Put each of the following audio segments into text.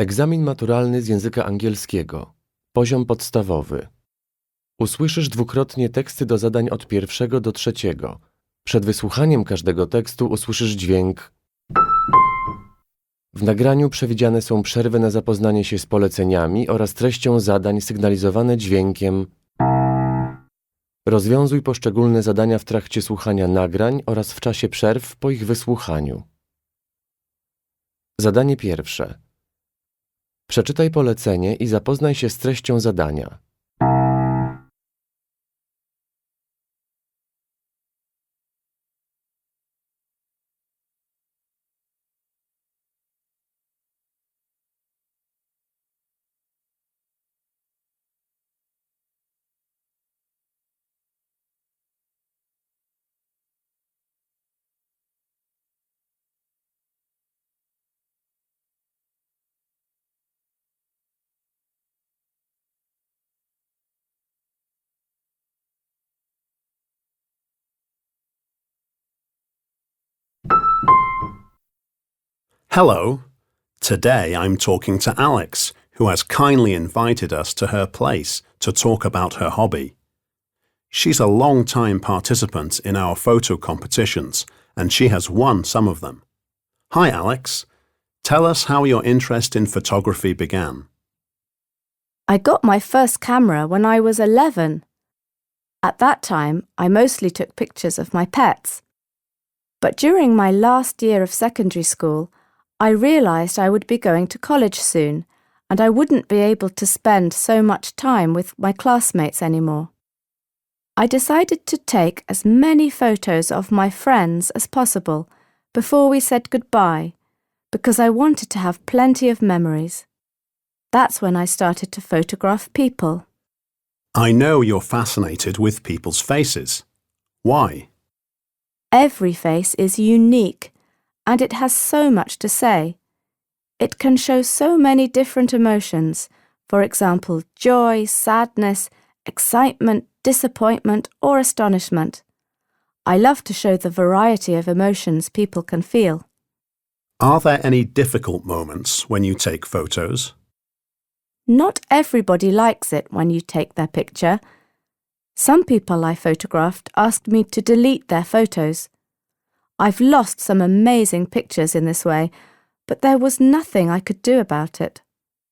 Egzamin maturalny z języka angielskiego. Poziom podstawowy. Usłyszysz dwukrotnie teksty do zadań od 1 do 3. Przed wysłuchaniem każdego tekstu usłyszysz dźwięk. W nagraniu przewidziane są przerwy na zapoznanie się z poleceniami oraz treścią zadań sygnalizowane dźwiękiem. Rozwiązuj poszczególne zadania w trakcie słuchania nagrań oraz w czasie przerw po ich wysłuchaniu. Zadanie pierwsze. Przeczytaj polecenie i zapoznaj się z treścią zadania. Hello. Today I'm talking to Alex, who has kindly invited us to her place to talk about her hobby. She's a long-time participant in our photo competitions, and she has won some of them. Hi, Alex. Tell us how your interest in photography began. I got my first camera when I was 11. At that time, I mostly took pictures of my pets. But during my last year of secondary school, I realised I would be going to college soon, and I wouldn't be able to spend so much time with my classmates anymore. I decided to take as many photos of my friends as possible before we said goodbye, because I wanted to have plenty of memories. That's when I started to photograph people. I know you're fascinated with people's faces. Why? Every face is unique, and it has so much to say. It can show so many different emotions, for example, joy, sadness, excitement, disappointment, or astonishment. I love to show the variety of emotions people can feel. Are there any difficult moments when you take photos? Not everybody likes it when you take their picture. Some people I photographed asked me to delete their photos. I've lost some amazing pictures in this way, but there was nothing I could do about it.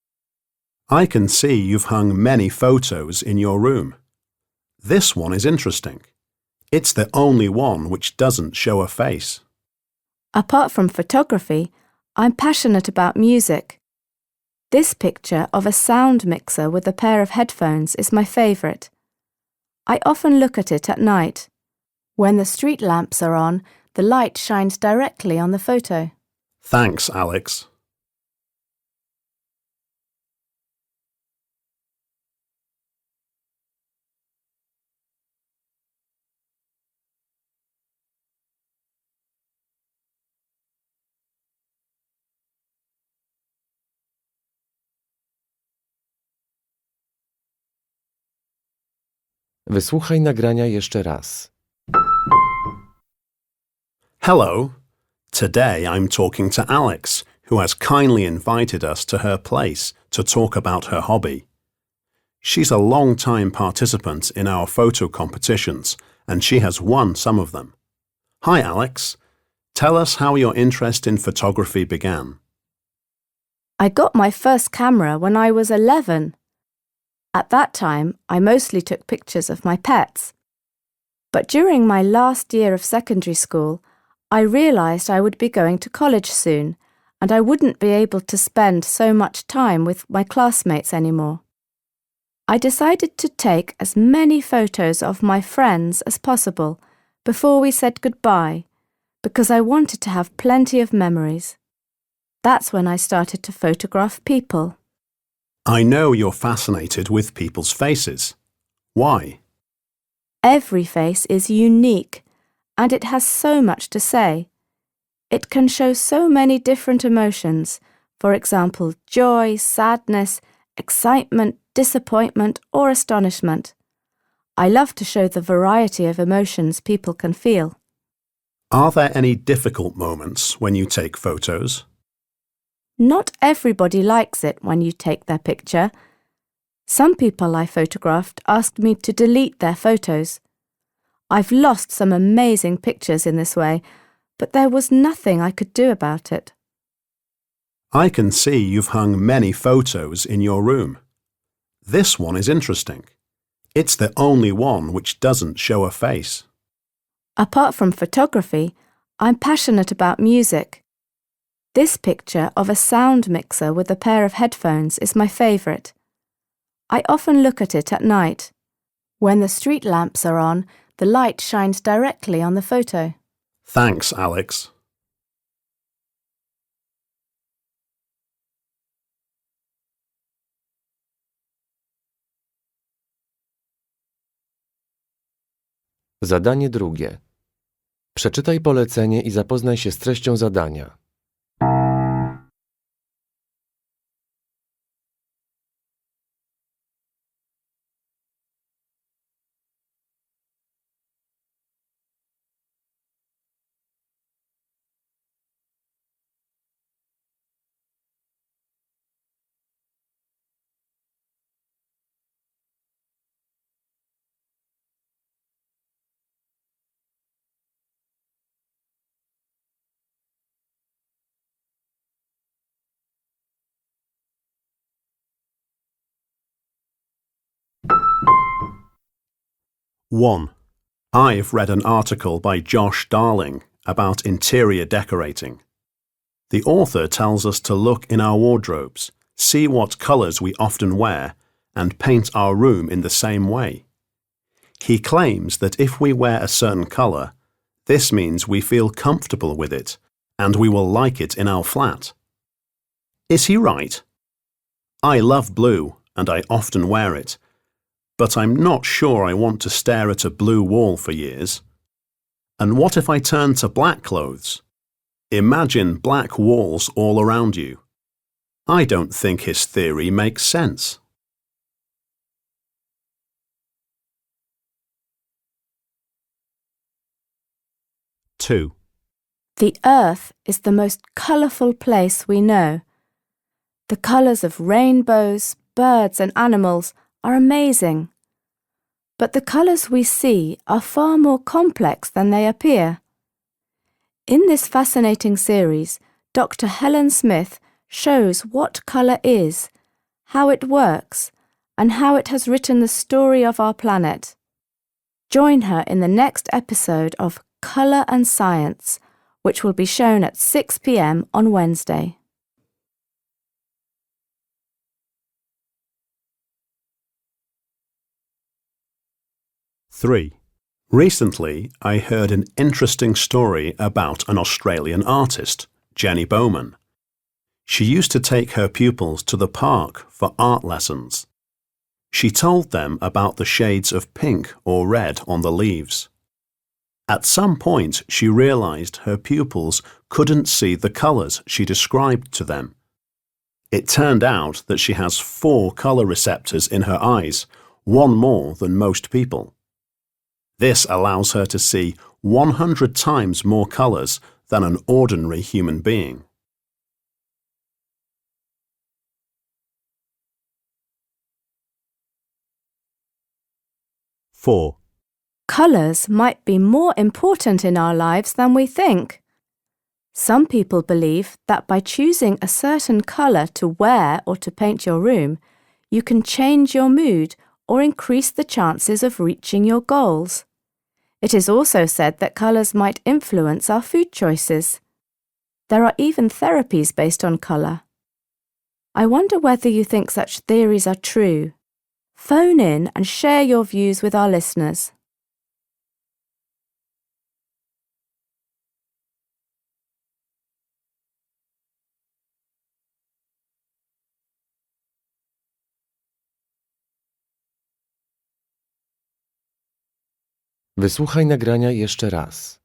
I can see you've hung many photos in your room. This one is interesting. It's the only one which doesn't show a face. Apart from photography, I'm passionate about music. This picture of a sound mixer with a pair of headphones is my favourite. I often look at it at night. When the street lamps are on, the light shines directly on the photo. Thanks, Alex. Wysłuchaj nagrania jeszcze raz. Hello. Today I'm talking to Alex, who has kindly invited us to her place to talk about her hobby. She's a long-time participant in our photo competitions, and she has won some of them. Hi, Alex. Tell us how your interest in photography began. I got my first camera when I was 11. At that time, I mostly took pictures of my pets. But during my last year of secondary school, I realised I would be going to college soon, and I wouldn't be able to spend so much time with my classmates anymore. I decided to take as many photos of my friends as possible before we said goodbye, because I wanted to have plenty of memories. That's when I started to photograph people. I know you're fascinated with people's faces. Why? Every face is unique, and it has so much to say. It can show so many different emotions, for example, joy, sadness, excitement, disappointment, or astonishment. I love to show the variety of emotions people can feel. Are there any difficult moments when you take photos? Not everybody likes it when you take their picture. Some people I photographed asked me to delete their photos. I've lost some amazing pictures in this way, but there was nothing I could do about it. I can see you've hung many photos in your room. This one is interesting. It's the only one which doesn't show a face. Apart from photography, I'm passionate about music. This picture of a sound mixer with a pair of headphones is my favourite. I often look at it at night. When the street lamps are on, the light shines directly on the photo. Thanks, Alex. Zadanie drugie. Przeczytaj polecenie i zapoznaj się z treścią zadania. One. I've read an article by Josh Darling about interior decorating. The author tells us to look in our wardrobes, see what colours we often wear, and paint our room in the same way. He claims that if we wear a certain colour, this means we feel comfortable with it, and we will like it in our flat. Is he right? I love blue, and I often wear it, but I'm not sure I want to stare at a blue wall for years. And what if I turn to black clothes? Imagine black walls all around you. I don't think his theory makes sense. Two. The earth is the most colourful place we know. The colours of rainbows, birds and animals are amazing. But the colours we see are far more complex than they appear. In this fascinating series, Dr. Helen Smith shows what colour is, how it works, and how it has written the story of our planet. Join her in the next episode of Colour and Science, which will be shown at 6 p.m. on Wednesday. Three. Recently, I heard an interesting story about an Australian artist, Jenny Bowman. She used to take her pupils to the park for art lessons. She told them about the shades of pink or red on the leaves. At some point, she realised her pupils couldn't see the colours she described to them. It turned out that she has 4 colour receptors in her eyes, one more than most people. This allows her to see 100 times more colours than an ordinary human being. Four. Colours might be more important in our lives than we think. Some people believe that by choosing a certain colour to wear or to paint your room, you can change your mood or increase the chances of reaching your goals. It is also said that colours might influence our food choices. There are even therapies based on colour. I wonder whether you think such theories are true. Phone in and share your views with our listeners. Wysłuchaj nagrania jeszcze raz.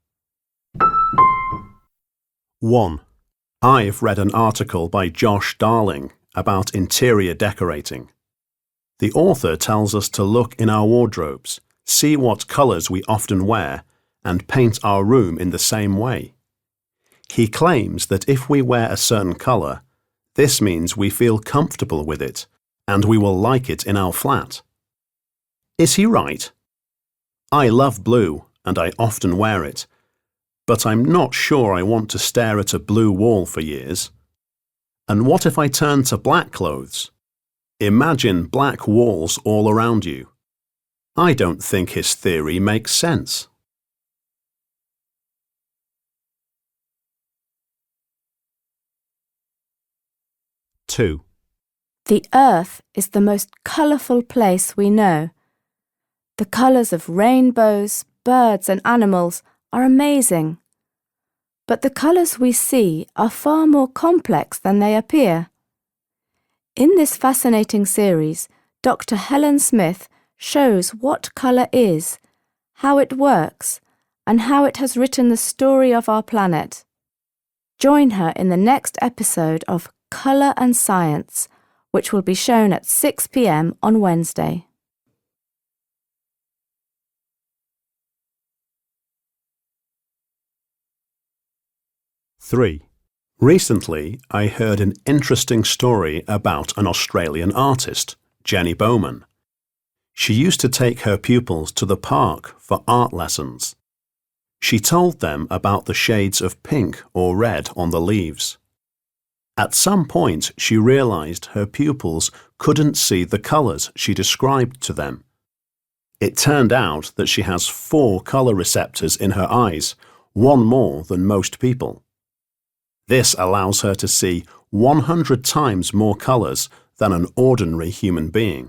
1. I've read an article by Josh Darling about interior decorating. The author tells us to look in our wardrobes, see what colours we often wear, and paint our room in the same way. He claims that if we wear a certain colour, This means we feel comfortable with it, and we will like it in our flat. Is he right? I love blue, and I often wear it, but I'm not sure I want to stare at a blue wall for years. And what if I turn to black clothes? Imagine black walls all around you. I don't think his theory makes sense. Two. The earth is the most colourful place we know. The colours of rainbows, birds and animals are amazing. But the colours we see are far more complex than they appear. In this fascinating series, Dr. Helen Smith shows what colour is, how it works, and how it has written the story of our planet. Join her in the next episode of Colour and Science, which will be shown at 6 p.m. on Wednesday. Three. Recently, I heard an interesting story about an Australian artist, Jenny Bowman. She used to take her pupils to the park for art lessons. She told them about the shades of pink or red on the leaves. At some point, she realized her pupils couldn't see the colors she described to them. It turned out that she has 4 color receptors in her eyes, one more than most people. This allows her to see 100 times more colors than an ordinary human being.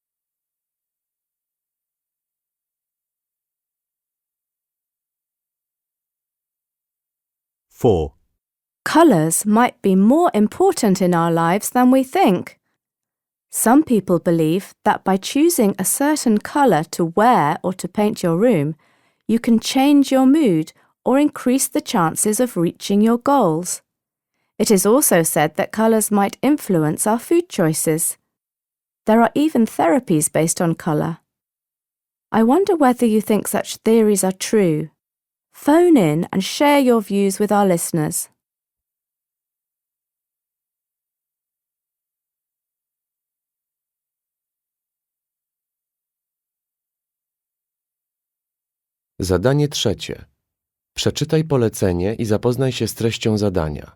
Four. Colours might be more important in our lives than we think. Some people believe that by choosing a certain colour to wear or to paint your room, you can change your mood or increase the chances of reaching your goals. It is also said that colours might influence our food choices. There are even therapies based on colour. I wonder whether you think such theories are true. Phone in and share your views with our listeners. Zadanie trzecie. Przeczytaj polecenie i zapoznaj się z treścią zadania.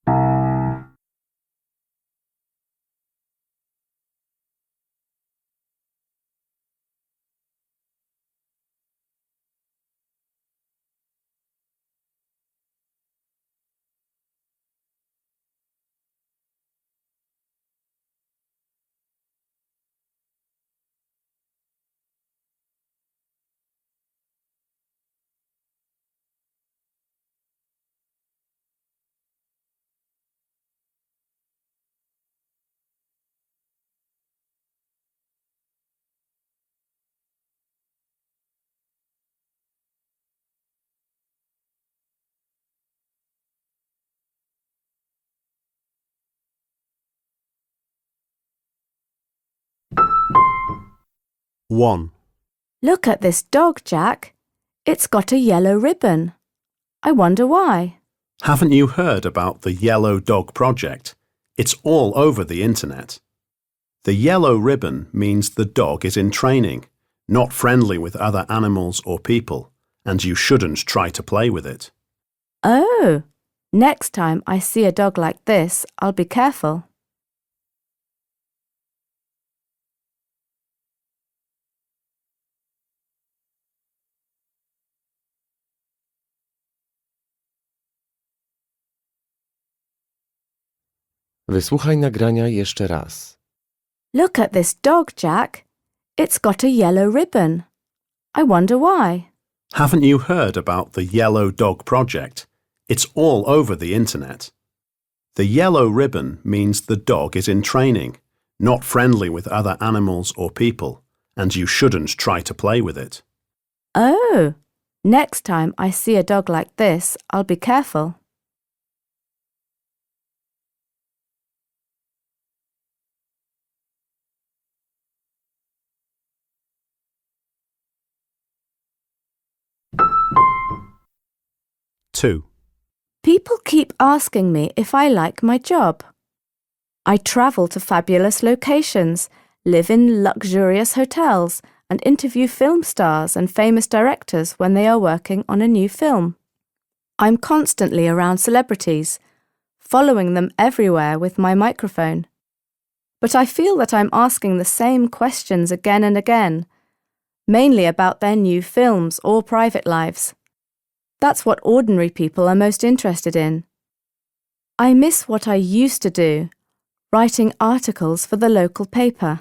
One. Look at this dog, Jack. It's got a yellow ribbon. I wonder why. Haven't you heard about the Yellow Dog Project? It's all over the internet. The yellow ribbon means the dog is in training, not friendly with other animals or people, and you shouldn't try to play with it. Oh, next time I see a dog like this, I'll be careful. Wysłuchaj nagrania jeszcze raz. Look at this dog, Jack. It's got a yellow ribbon. I wonder why. Haven't you heard about the Yellow Dog Project? It's all over the internet. The yellow ribbon means the dog is in training, not friendly with other animals or people, and you shouldn't try to play with it. Oh, next time I see a dog like this, I'll be careful. Two. People keep asking me if I like my job. I travel to fabulous locations, live in luxurious hotels, and interview film stars and famous directors when they are working on a new film. I'm constantly around celebrities, following them everywhere with my microphone. But I feel that I'm asking the same questions again and again, mainly about their new films or private lives. That's what ordinary people are most interested in. I miss what I used to do, writing articles for the local paper.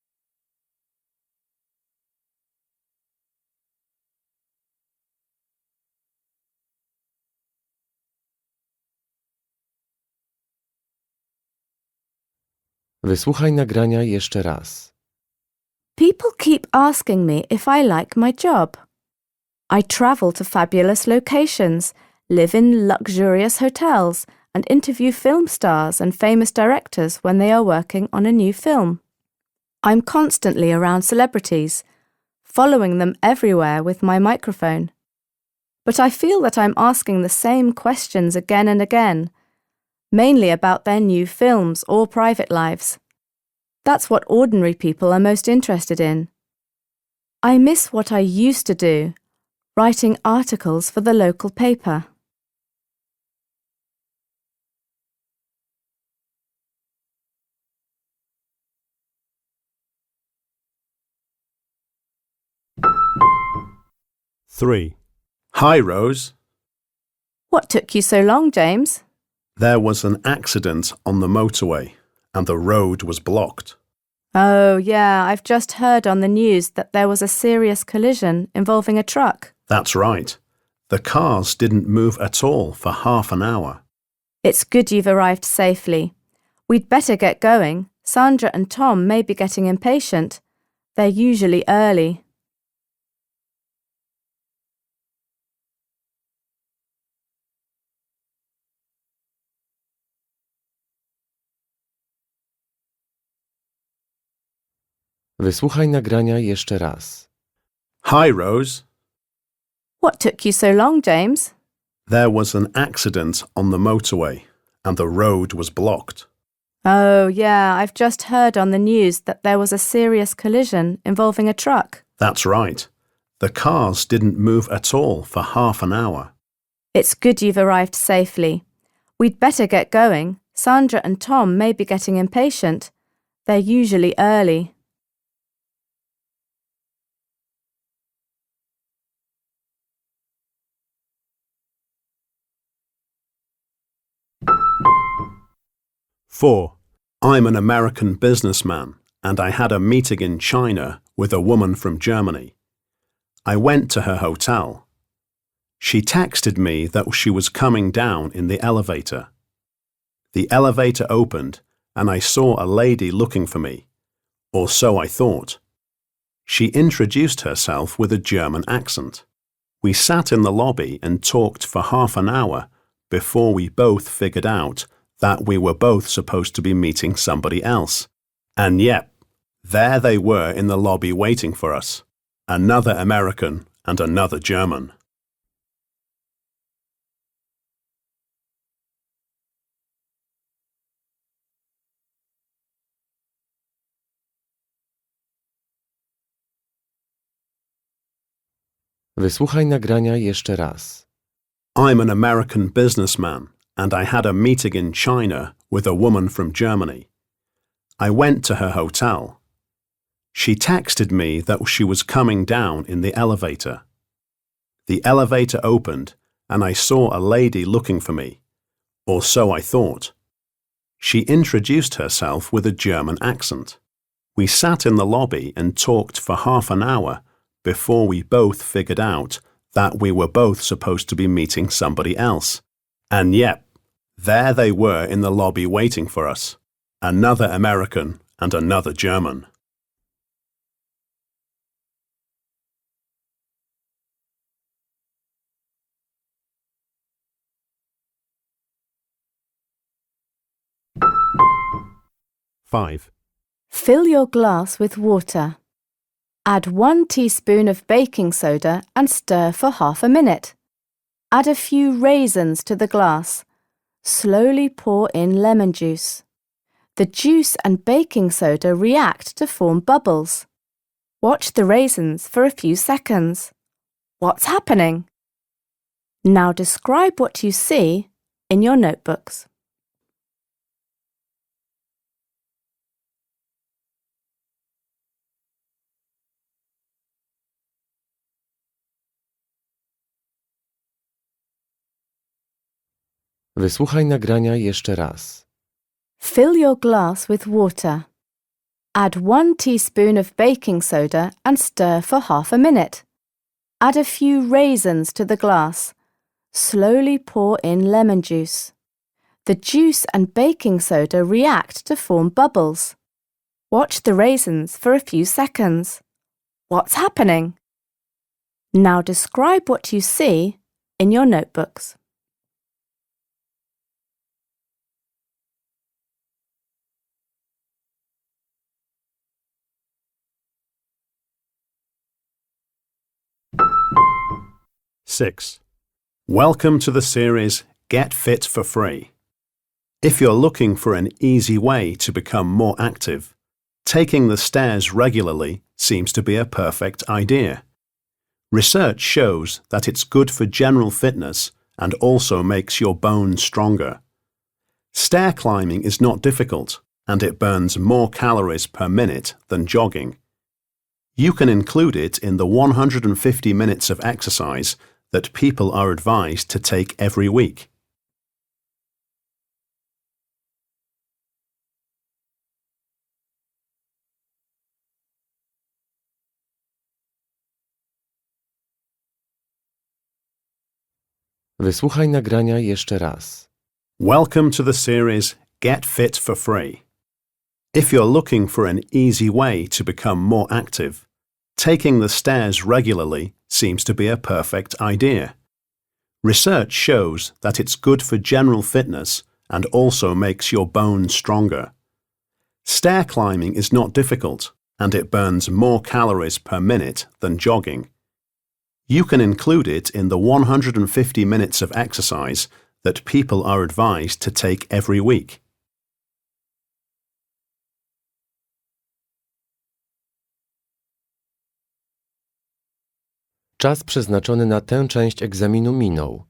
Wysłuchaj nagrania jeszcze raz. People keep asking me if I like my job. I travel to fabulous locations, live in luxurious hotels, and interview film stars and famous directors when they are working on a new film. I'm constantly around celebrities, following them everywhere with my microphone. But I feel that I'm asking the same questions again and again, mainly about their new films or private lives. That's what ordinary people are most interested in. I miss what I used to do, writing articles for the local paper. Three. Hi, Rose. What took you so long, James? There was an accident on the motorway and the road was blocked. Oh, yeah, I've just heard on the news that there was a serious collision involving a truck. That's right. The cars didn't move at all for half an hour. It's good you've arrived safely. We'd better get going. Sandra and Tom may be getting impatient. They're usually early. Wysłuchaj nagrania jeszcze raz. Hi, Rose. What took you so long, James? There was an accident on the motorway and the road was blocked. Oh, yeah, I've just heard on the news that there was a serious collision involving a truck. That's right. The cars didn't move at all for half an hour. It's good you've arrived safely. We'd better get going. Sandra and Tom may be getting impatient. They're usually early. Four. I'm an American businessman and I had a meeting in China with a woman from Germany. I went to her hotel. She texted me that she was coming down in the elevator. The elevator opened and I saw a lady looking for me, or so I thought. She introduced herself with a German accent. We sat in the lobby and talked for half an hour before we both figured out that we were both supposed to be meeting somebody else. And yep, there they were in the lobby waiting for us. Another American and another German. Wysłuchaj nagrania jeszcze raz. I'm an American businessman and I had a meeting in China with a woman from Germany. I went to her hotel. She texted me that she was coming down in the elevator. The elevator opened and I saw a lady looking for me, or so I thought. She introduced herself with a German accent. We sat in the lobby and talked for half an hour before we both figured out that we were both supposed to be meeting somebody else. And yep, there they were in the lobby waiting for us. Another American and another German. Five. Fill your glass with water. Add 1 teaspoon of baking soda and stir for half a minute. Add a few raisins to the glass. Slowly pour in lemon juice. The juice and baking soda react to form bubbles. Watch the raisins for a few seconds. What's happening? Now describe what you see in your notebooks. Wysłuchaj nagrania jeszcze raz. Fill your glass with water. Add 1 teaspoon of baking soda and stir for half a minute. Add a few raisins to the glass. Slowly pour in lemon juice. The juice and baking soda react to form bubbles. Watch the raisins for a few seconds. What's happening? Now describe what you see in your notebooks. Six. Welcome to the series Get Fit for Free. If you're looking for an easy way to become more active, taking the stairs regularly seems to be a perfect idea. Research shows that it's good for general fitness and also makes your bones stronger. Stair climbing is not difficult and it burns more calories per minute than jogging. You can include it in the 150 minutes of exercise that people are advised to take every week. Wysłuchaj nagrania jeszcze raz. Welcome to the series Get Fit for Free. If you're looking for an easy way to become more active, taking the stairs regularly seems to be a perfect idea. Research shows that it's good for general fitness and also makes your bones stronger. Stair climbing is not difficult and it burns more calories per minute than jogging. You can include it in the 150 minutes of exercise that people are advised to take every week. Czas przeznaczony na tę część egzaminu minął.